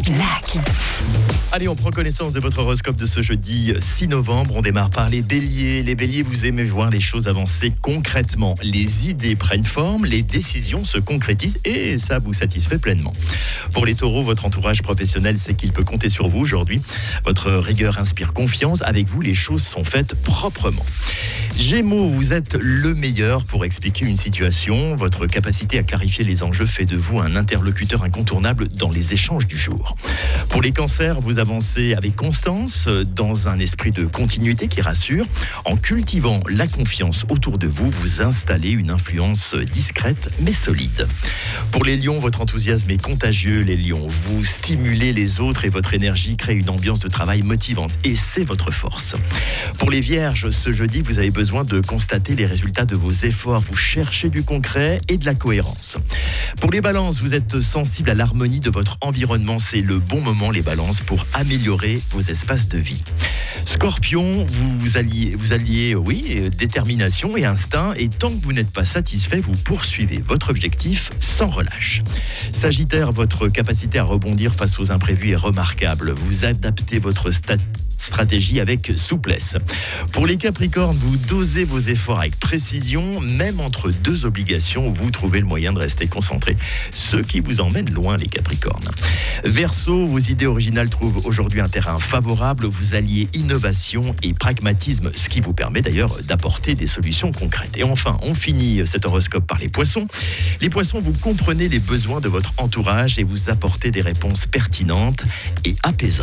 Lucky. Allez, on prend connaissance de votre horoscope de ce jeudi 6 novembre. On démarre par les béliers. Les béliers, vous aimez voir les choses avancer concrètement. Les idées prennent forme, les décisions se concrétisent et ça vous satisfait pleinement. Pour les taureaux, votre entourage professionnel sait qu'il peut compter sur vous aujourd'hui. Votre rigueur inspire confiance. Avec vous, les choses sont faites proprement. Gémeaux, vous êtes le meilleur pour expliquer une situation. Votre capacité à clarifier les enjeux fait de vous un interlocuteur incontournable dans les échanges du jour. Pour les cancers, vous avancez avec constance dans un esprit de continuité qui rassure. En cultivant la confiance autour de vous, vous installez une influence discrète mais solide. Pour les lions, votre enthousiasme est contagieux. Les lions, vous stimulez les autres et votre énergie crée une ambiance de travail motivante et c'est votre force. Pour les vierges, ce jeudi, vous avez besoin de constater les résultats de vos efforts. Vous cherchez du concret et de la cohérence. Pour les balances, vous êtes sensible à l'harmonie de votre environnement. C'est le bon moment, les balances, pour améliorer vos espaces de vie. Scorpion, vous alliez détermination et instinct. Et tant que vous n'êtes pas satisfait, vous poursuivez votre objectif sans relâche. Sagittaire, votre capacité à rebondir face aux imprévus est remarquable. Vous adaptez votre stratégie avec souplesse. Pour les Capricornes, vous dosez vos efforts avec précision, même entre deux obligations, vous trouvez le moyen de rester concentré, ce qui vous emmène loin, les Capricornes. Verseau, vos idées originales trouvent aujourd'hui un terrain favorable, vous alliez innovation et pragmatisme, ce qui vous permet d'ailleurs d'apporter des solutions concrètes. Et enfin, on finit cet horoscope par les Poissons. Les Poissons, vous comprenez les besoins de votre entourage et vous apportez des réponses pertinentes et apaisantes.